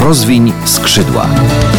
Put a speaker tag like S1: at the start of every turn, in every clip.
S1: Rozwiń skrzydła.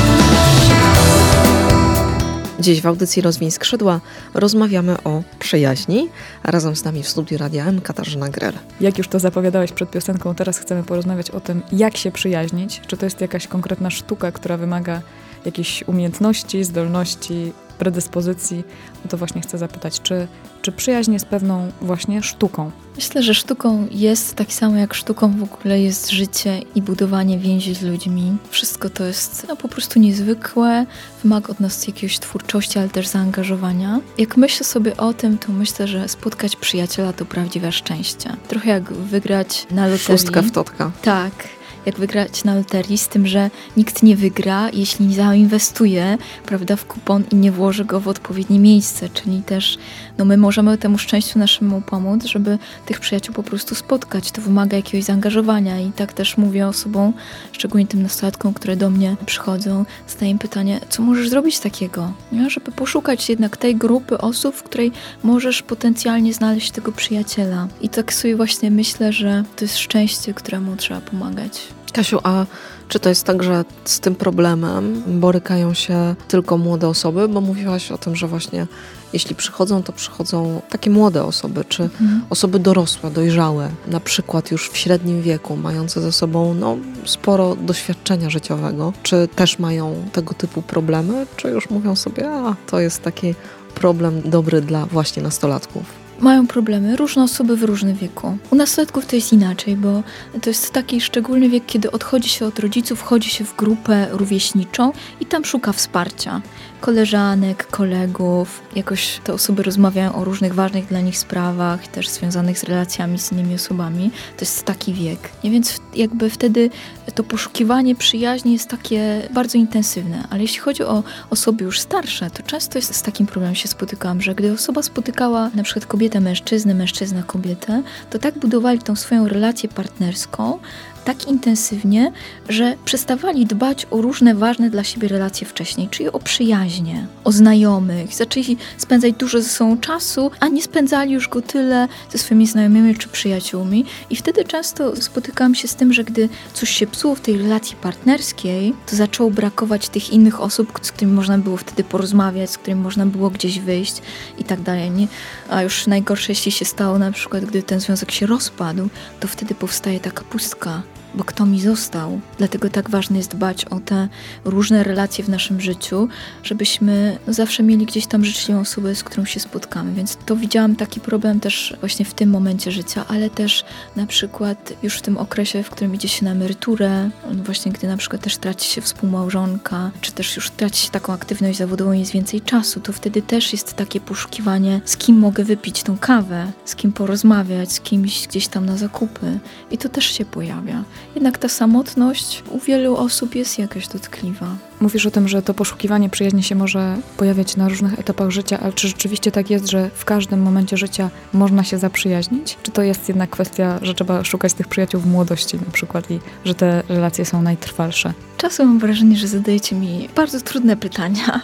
S2: Dziś w audycji Rozwiń skrzydła rozmawiamy o przyjaźni. Razem z nami w studiu Radia M Katarzyna Grel.
S3: Jak już to zapowiadałeś przed piosenką, teraz chcemy porozmawiać o tym, jak się przyjaźnić. Czy to jest jakaś konkretna sztuka, która wymaga jakichś umiejętności, zdolności, predyspozycji? No to właśnie chcę zapytać, czy przyjaźń jest pewną właśnie sztuką?
S4: Myślę, że sztuką jest tak samo jak sztuką w ogóle jest życie i budowanie więzi z ludźmi. Wszystko to jest po prostu niezwykłe, wymaga od nas jakiejś twórczości, ale też zaangażowania. Jak myślę sobie o tym, to myślę, że spotkać przyjaciela to prawdziwe szczęście. Trochę jak wygrać na loterii.
S2: Szóstka w totka.
S4: Tak. Jak wygrać na loterii, z tym, że nikt nie wygra, jeśli nie zainwestuje, prawda, w kupon i nie włoży go w odpowiednie miejsce, czyli też my możemy temu szczęściu naszemu pomóc, żeby tych przyjaciół po prostu spotkać. To wymaga jakiegoś zaangażowania i tak też mówię osobom, szczególnie tym nastolatkom, które do mnie przychodzą, zadaję im pytanie, co możesz zrobić takiego, nie? Żeby poszukać jednak tej grupy osób, w której możesz potencjalnie znaleźć tego przyjaciela. I tak sobie właśnie myślę, że to jest szczęście, któremu trzeba pomagać.
S2: Kasiu, a czy to jest tak, że z tym problemem borykają się tylko młode osoby? Bo mówiłaś o tym, że właśnie jeśli przychodzą, to przychodzą takie młode osoby, czy osoby dorosłe, dojrzałe, na przykład już w średnim wieku, mające ze sobą sporo doświadczenia życiowego. Czy też mają tego typu problemy? Czy już mówią sobie, to jest taki problem dobry dla właśnie nastolatków?
S4: Mają problemy, różne osoby w różnym wieku. U nastolatków to jest inaczej, bo to jest taki szczególny wiek, kiedy odchodzi się od rodziców, wchodzi się w grupę rówieśniczą i tam szuka wsparcia. Koleżanek, kolegów, jakoś te osoby rozmawiają o różnych ważnych dla nich sprawach, też związanych z relacjami z innymi osobami. To jest taki wiek. Więc jakby wtedy to poszukiwanie przyjaźni jest takie bardzo intensywne. Ale jeśli chodzi o osoby już starsze, to często jest z takim problemem się spotykałam, że gdy osoba spotykała na przykład kobietę, mężczyznę, mężczyzna, kobietę, to tak budowali tą swoją relację partnerską, tak intensywnie, że przestawali dbać o różne ważne dla siebie relacje wcześniej, czyli o przyjaźnie, o znajomych. Zaczęli spędzać dużo ze sobą czasu, a nie spędzali już go tyle ze swoimi znajomymi czy przyjaciółmi. I wtedy często spotykałam się z tym, że gdy coś się psuło w tej relacji partnerskiej, to zaczęło brakować tych innych osób, z którymi można było wtedy porozmawiać, z którymi można było gdzieś wyjść i tak dalej. Nie? A już najgorsze, jeśli się stało na przykład, gdy ten związek się rozpadł, to wtedy powstaje taka pustka. Bo kto mi został? Dlatego tak ważne jest dbać o te różne relacje w naszym życiu, żebyśmy zawsze mieli gdzieś tam życzliwą osobę, z którą się spotkamy. Więc to widziałam taki problem też właśnie w tym momencie życia, ale też na przykład już w tym okresie, w którym idzie się na emeryturę, właśnie gdy na przykład też traci się współmałżonka, czy też już traci się taką aktywność zawodową, jest więcej czasu, to wtedy też jest takie poszukiwanie, z kim mogę wypić tą kawę, z kim porozmawiać, z kimś gdzieś tam na zakupy. I to też się pojawia. Jednak ta samotność u wielu osób jest jakaś dotkliwa.
S3: Mówisz o tym, że to poszukiwanie przyjaźni się może pojawiać na różnych etapach życia, ale czy rzeczywiście tak jest, że w każdym momencie życia można się zaprzyjaźnić? Czy to jest jednak kwestia, że trzeba szukać tych przyjaciół w młodości na przykład i że te relacje są najtrwalsze? Czasem
S4: mam wrażenie, że zadajecie mi bardzo trudne pytania,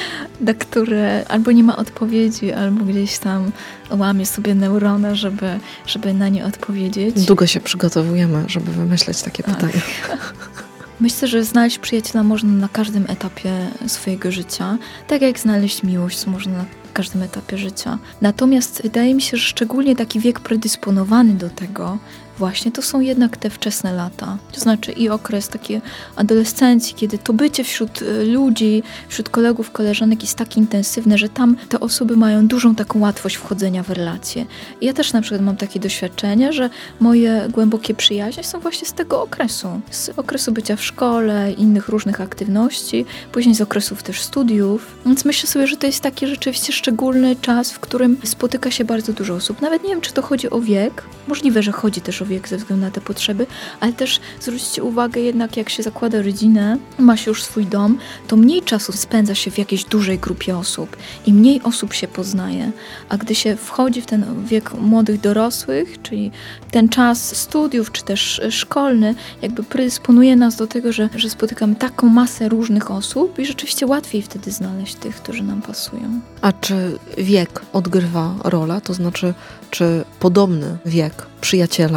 S4: na które albo nie ma odpowiedzi, albo gdzieś tam łamię sobie neurony, żeby na nie odpowiedzieć.
S2: Długo się przygotowujemy, żeby wymyśleć takie pytania.
S4: Myślę, że znaleźć przyjaciela można na każdym etapie swojego życia, tak jak znaleźć miłość można na każdym etapie życia. Natomiast wydaje mi się, że szczególnie taki wiek predysponowany do tego właśnie to są jednak te wczesne lata. To znaczy i okres takiej adolescencji, kiedy to bycie wśród ludzi, wśród kolegów, koleżanek jest tak intensywne, że tam te osoby mają dużą taką łatwość wchodzenia w relacje. I ja też na przykład mam takie doświadczenie, że moje głębokie przyjaźnie są właśnie z tego okresu. Z okresu bycia w szkole, innych różnych aktywności, później z okresów też studiów. Więc myślę sobie, że to jest taki rzeczywiście szczególny czas, w którym spotyka się bardzo dużo osób. Nawet nie wiem, czy to chodzi o wiek. Możliwe, że chodzi też o wiek ze względu na te potrzeby, ale też zwróćcie uwagę jednak, jak się zakłada rodzinę, ma się już swój dom, to mniej czasu spędza się w jakiejś dużej grupie osób i mniej osób się poznaje. A gdy się wchodzi w ten wiek młodych dorosłych, czyli ten czas studiów, czy też szkolny, jakby predysponuje nas do tego, że spotykamy taką masę różnych osób i rzeczywiście łatwiej wtedy znaleźć tych, którzy nam pasują.
S2: A czy wiek odgrywa rolę? To znaczy, czy podobny wiek przyjaciela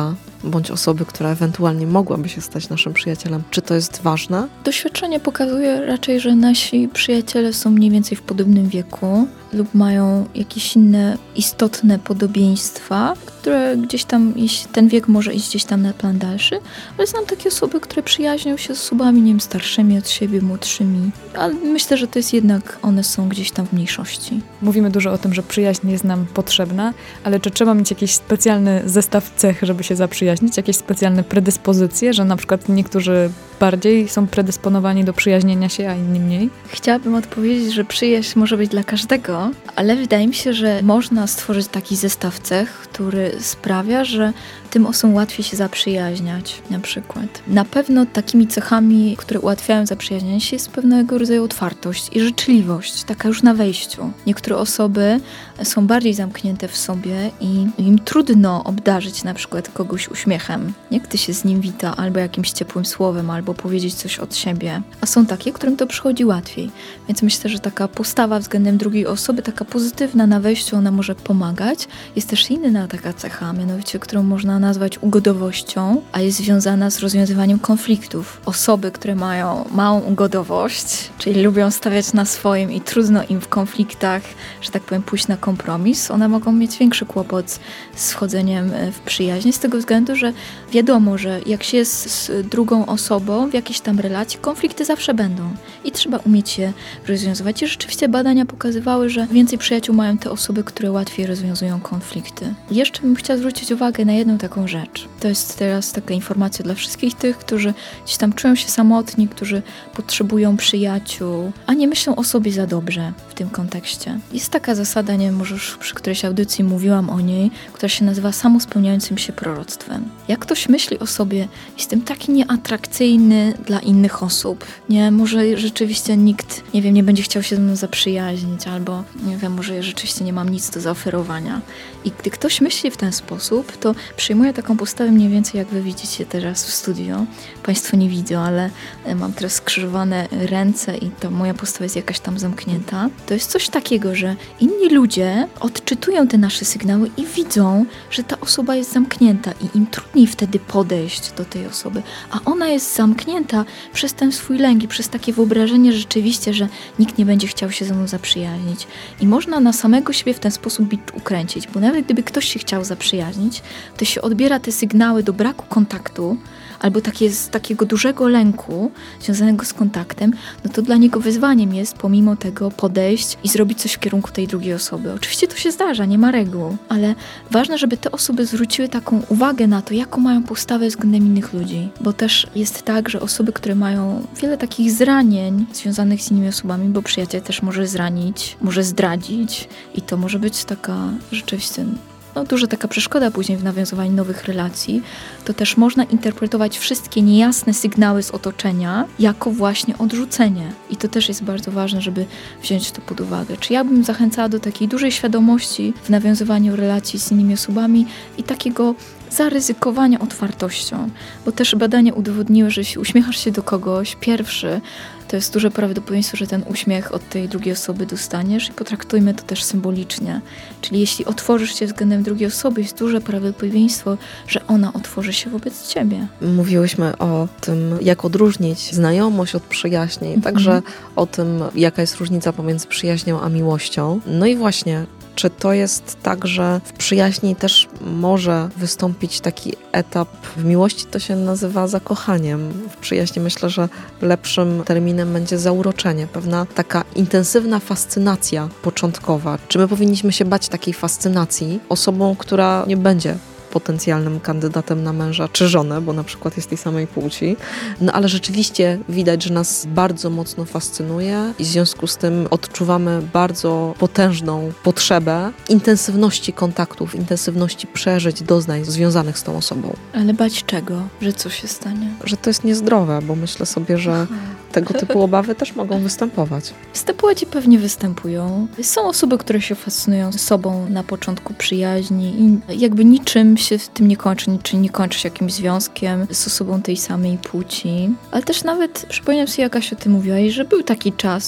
S2: bądź osoby, która ewentualnie mogłaby się stać naszym przyjacielem. Czy to jest ważne?
S4: Doświadczenie pokazuje raczej, że nasi przyjaciele są mniej więcej w podobnym wieku lub mają jakieś inne istotne podobieństwa, które gdzieś tam, jeśli ten wiek może iść gdzieś tam na plan dalszy, ale znam takie osoby, które przyjaźnią się z osobami, nie wiem, starszymi od siebie, młodszymi, ale myślę, że to jest jednak, one są gdzieś tam w mniejszości.
S3: Mówimy dużo o tym, że przyjaźń jest nam potrzebna, ale czy trzeba mieć jakiś specjalny zestaw cech, żeby się zaprzyjaźnić? Jakieś specjalne predyspozycje, że na przykład niektórzy bardziej są predysponowani do przyjaźnienia się, a inni mniej?
S4: Chciałabym odpowiedzieć, że przyjaźń może być dla każdego, ale wydaje mi się, że można stworzyć taki zestaw cech, który sprawia, że tym osobom łatwiej się zaprzyjaźniać, na przykład. Na pewno takimi cechami, które ułatwiają zaprzyjaźnianie się, jest pewnego rodzaju otwartość i życzliwość, taka już na wejściu. Niektóre osoby są bardziej zamknięte w sobie i im trudno obdarzyć na przykład kogoś uśmiechem, nie? Gdy się z nim wita, albo jakimś ciepłym słowem, albo powiedzieć coś od siebie. A są takie, którym to przychodzi łatwiej. Więc myślę, że taka postawa względem drugiej osoby, taka pozytywna na wejściu, ona może pomagać. Jest też inna taka cecha, mianowicie, którą można nazwać ugodowością, a jest związana z rozwiązywaniem konfliktów. Osoby, które mają małą ugodowość, czyli lubią stawiać na swoim i trudno im w konfliktach, że tak powiem, pójść na kompromis, one mogą mieć większy kłopot z wchodzeniem w przyjaźń, z tego względu, że wiadomo, że jak się jest z drugą osobą w jakiejś tam relacji, konflikty zawsze będą i trzeba umieć je rozwiązywać. I rzeczywiście badania pokazywały, że więcej przyjaciół mają te osoby, które łatwiej rozwiązują konflikty. I jeszcze bym chciała zwrócić uwagę na jedną taką rzecz. To jest teraz taka informacja dla wszystkich tych, którzy gdzieś tam czują się samotni, którzy potrzebują przyjaciół, a nie myślą o sobie za dobrze w tym kontekście. Jest taka zasada, nie wiem, może już przy którejś audycji mówiłam o niej, która się nazywa samospełniającym się proroctwem. Jak ktoś myśli o sobie, jestem taki nieatrakcyjny dla innych osób, nie, może rzeczywiście nikt, nie wiem, nie będzie chciał się ze mną zaprzyjaźnić, albo nie wiem, może ja rzeczywiście nie mam nic do zaoferowania. I gdy ktoś myśli w ten sposób, to przyjmuje taką postawę mniej więcej, jak wy widzicie teraz w studio. Państwo nie widzą, ale mam teraz skrzyżowane ręce i to moja postawa jest jakaś tam zamknięta. To jest coś takiego, że inni ludzie odczytują te nasze sygnały i widzą, że ta osoba jest zamknięta i im trudniej wtedy podejść do tej osoby, a ona jest zamknięta przez ten swój lęk i przez takie wyobrażenie rzeczywiście, że nikt nie będzie chciał się ze mną zaprzyjaźnić. I można na samego siebie w ten sposób bicz ukręcić, bo nawet gdyby ktoś się chciał zaprzyjaźnić, to się odbiera te sygnały do braku kontaktu albo z takiego dużego lęku związanego z kontaktem, no to dla niego wyzwaniem jest pomimo tego podejść i zrobić coś w kierunku tej drugiej osoby. Oczywiście to się zdarza, nie ma reguł, ale ważne, żeby te osoby zwróciły taką uwagę na to, jaką mają postawę względem innych ludzi, bo też jest tak, że osoby, które mają wiele takich zranień związanych z innymi osobami, bo przyjaciel też może zranić, może zdradzić i to może być taka rzeczywiście duża taka przeszkoda później w nawiązywaniu nowych relacji, to też można interpretować wszystkie niejasne sygnały z otoczenia jako właśnie odrzucenie. I to też jest bardzo ważne, żeby wziąć to pod uwagę. Czy ja bym zachęcała do takiej dużej świadomości w nawiązywaniu relacji z innymi osobami i takiego zaryzykowania otwartością, bo też badania udowodniły, że jeśli uśmiechasz się do kogoś pierwszy, to jest duże prawdopodobieństwo, że ten uśmiech od tej drugiej osoby dostaniesz i potraktujmy to też symbolicznie. Czyli jeśli otworzysz się względem drugiej osoby, jest duże prawdopodobieństwo, że ona otworzy się wobec ciebie.
S2: Mówiłyśmy o tym, jak odróżnić znajomość od przyjaźni, także o tym, jaka jest różnica pomiędzy przyjaźnią a miłością. No i właśnie, czy to jest tak, że w przyjaźni też może wystąpić taki etap, w miłości to się nazywa zakochaniem. W przyjaźni myślę, że lepszym terminem będzie zauroczenie, pewna taka intensywna fascynacja początkowa. Czy my powinniśmy się bać takiej fascynacji osobą, która nie będzie potencjalnym kandydatem na męża czy żonę, bo na przykład jest tej samej płci. No ale rzeczywiście widać, że nas bardzo mocno fascynuje i w związku z tym odczuwamy bardzo potężną potrzebę intensywności kontaktów, intensywności przeżyć, doznań związanych z tą osobą.
S4: Ale bać czego? Że co się stanie?
S2: Że to jest niezdrowe, bo myślę sobie, że tego typu obawy też mogą występować.
S4: Występować pewnie występują. Są osoby, które się fascynują sobą na początku przyjaźni i jakby niczym się w tym nie kończy, czy nie kończy się jakimś związkiem z osobą tej samej płci. Ale też nawet przypominam sobie, jak Asia, ty mówiłaś, że był taki czas w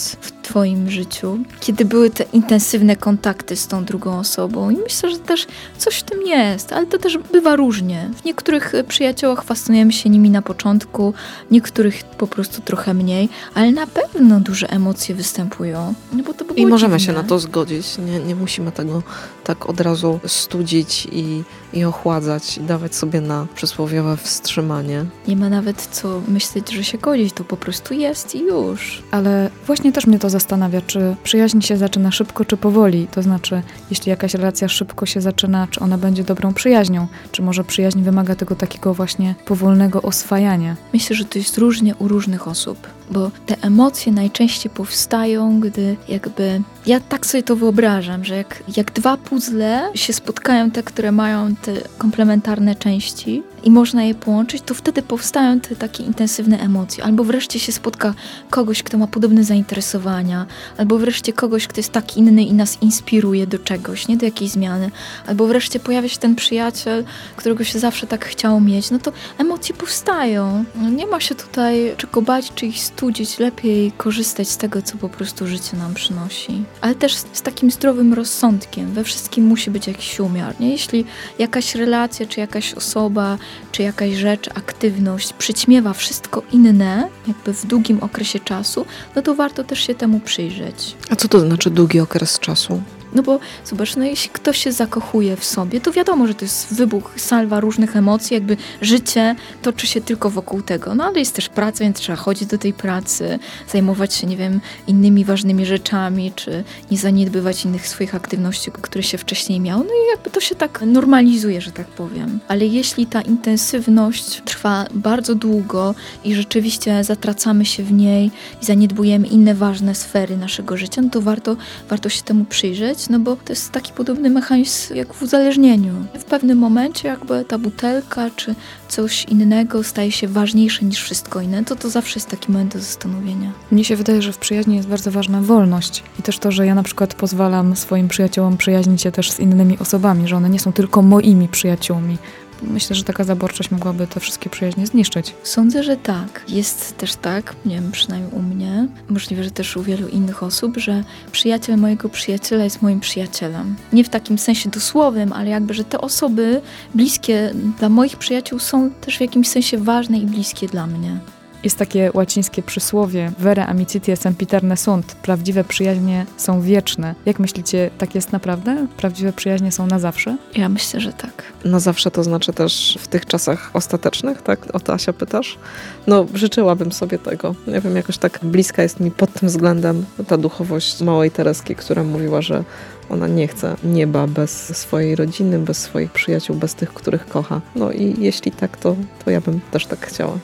S4: twoim życiu, kiedy były te intensywne kontakty z tą drugą osobą. I myślę, że też coś w tym jest, ale to też bywa różnie. W niektórych przyjaciołach fascynujemy się nimi na początku, niektórych po prostu trochę mniej, ale na pewno duże emocje występują. No bo to by było
S2: I możemy
S4: dziwne.
S2: się na to zgodzić. Nie musimy tego tak od razu studzić i ochładzać i dawać sobie na przysłowiowe wstrzymanie.
S4: Nie ma nawet co myśleć, że się godzić, to po prostu jest i już.
S3: Ale właśnie też mnie to zastanawia, czy przyjaźń się zaczyna szybko, czy powoli. To znaczy, jeśli jakaś relacja szybko się zaczyna, czy ona będzie dobrą przyjaźnią? Czy może przyjaźń wymaga tego takiego właśnie powolnego oswajania?
S4: Myślę, że to jest różnie u różnych osób, bo te emocje najczęściej powstają, gdy jakby... Ja tak sobie to wyobrażam, że jak dwa puzzle się spotkają, te, które mają te komplementarne części i można je połączyć, to wtedy powstają te takie intensywne emocje. Albo wreszcie się spotka kogoś, kto ma podobne zainteresowania, albo wreszcie kogoś, kto jest tak inny i nas inspiruje do czegoś, nie do jakiejś zmiany, albo wreszcie pojawia się ten przyjaciel, którego się zawsze tak chciało mieć. No to emocje powstają. No nie ma się tutaj czego bać, czy ich studzić. Lepiej korzystać z tego, co po prostu życie nam przynosi. Ale też z takim zdrowym rozsądkiem. We wszystkim musi być jakiś umiar, nie? Jeśli jakaś relacja, czy jakaś osoba, czy jakaś rzecz, aktywność przyćmiewa wszystko inne, jakby w długim okresie czasu, no to warto też się temu przyjrzeć.
S2: A co to znaczy długi okres czasu?
S4: No bo zobacz, no jeśli ktoś się zakochuje w sobie, to wiadomo, że to jest wybuch, salwa różnych emocji, jakby życie toczy się tylko wokół tego. No ale jest też praca, więc trzeba chodzić do tej pracy, zajmować się, nie wiem, innymi ważnymi rzeczami, czy nie zaniedbywać innych swoich aktywności, które się wcześniej miało. No i jakby to się tak normalizuje, że tak powiem. Ale jeśli ta intensywność trwa bardzo długo i rzeczywiście zatracamy się w niej i zaniedbujemy inne ważne sfery naszego życia, no to warto się temu przyjrzeć, no bo to jest taki podobny mechanizm jak w uzależnieniu. W pewnym momencie jakby ta butelka czy coś innego staje się ważniejsze niż wszystko inne, to zawsze jest taki moment do zastanowienia.
S3: Mnie się wydaje, że w przyjaźni jest bardzo ważna wolność i też to, że ja na przykład pozwalam swoim przyjaciołom przyjaźnić się też z innymi osobami, że one nie są tylko moimi przyjaciółmi. Myślę, że taka zaborczość mogłaby te wszystkie przyjaźnie zniszczyć.
S4: Sądzę, że tak. Jest też tak, nie wiem, przynajmniej u mnie, możliwe, że też u wielu innych osób, że przyjaciel mojego przyjaciela jest moim przyjacielem. Nie w takim sensie dosłownym, ale jakby, że te osoby bliskie dla moich przyjaciół są też w jakimś sensie ważne i bliskie dla mnie.
S3: Jest takie łacińskie przysłowie vere amicitia sempiterne sunt. Prawdziwe przyjaźnie są wieczne. Jak myślicie, tak jest naprawdę? Prawdziwe przyjaźnie są na zawsze?
S4: Ja myślę, że tak.
S2: Na zawsze to znaczy też w tych czasach ostatecznych, tak? O to, Asia, pytasz? No, życzyłabym sobie tego. Nie wiem, jakoś tak bliska jest mi pod tym względem ta duchowość małej Tereski, która mówiła, że ona nie chce nieba bez swojej rodziny, bez swoich przyjaciół, bez tych, których kocha. No i jeśli tak, to ja bym też tak chciała.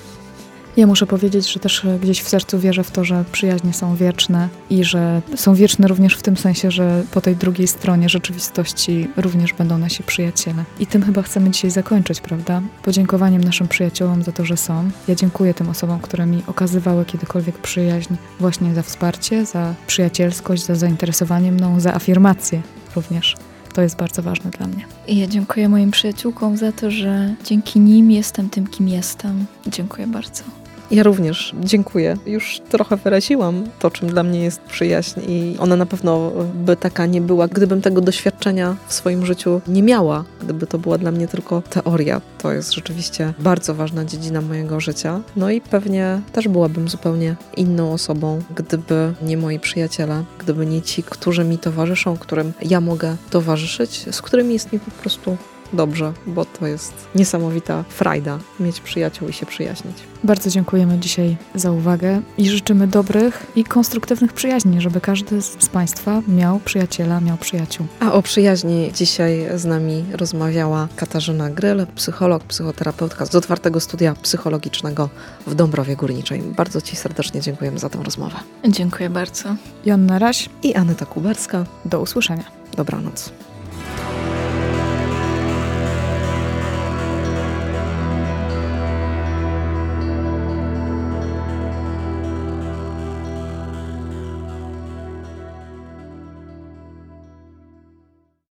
S3: Ja muszę powiedzieć, że też gdzieś w sercu wierzę w to, że przyjaźnie są wieczne i że są wieczne również w tym sensie, że po tej drugiej stronie rzeczywistości również będą nasi przyjaciele. I tym chyba chcemy dzisiaj zakończyć, prawda? Podziękowaniem naszym przyjaciołom za to, że są. Ja dziękuję tym osobom, które mi okazywały kiedykolwiek przyjaźń, właśnie za wsparcie, za przyjacielskość, za zainteresowanie mną, za afirmację również. To jest bardzo ważne dla mnie.
S4: I ja dziękuję moim przyjaciółkom za to, że dzięki nim jestem tym, kim jestem. Dziękuję bardzo.
S2: Ja również dziękuję. Już trochę wyraziłam to, czym dla mnie jest przyjaźń i ona na pewno by taka nie była, gdybym tego doświadczenia w swoim życiu nie miała. Gdyby to była dla mnie tylko teoria. To jest rzeczywiście bardzo ważna dziedzina mojego życia. No i pewnie też byłabym zupełnie inną osobą, gdyby nie moi przyjaciele, gdyby nie ci, którzy mi towarzyszą, którym ja mogę towarzyszyć, z którymi jest mi po prostu dobrze, bo to jest niesamowita frajda mieć przyjaciół i się przyjaźnić.
S3: Bardzo dziękujemy dzisiaj za uwagę i życzymy dobrych i konstruktywnych przyjaźni, żeby każdy z Państwa miał przyjaciela, miał przyjaciół.
S2: A o przyjaźni dzisiaj z nami rozmawiała Katarzyna Gryl, psycholog, psychoterapeutka z otwartego studia psychologicznego w Dąbrowie Górniczej. Bardzo Ci serdecznie dziękujemy za tę rozmowę.
S4: Dziękuję bardzo.
S3: Joanna Raś
S2: i Aneta Kuberska.
S3: Do usłyszenia.
S2: Dobranoc.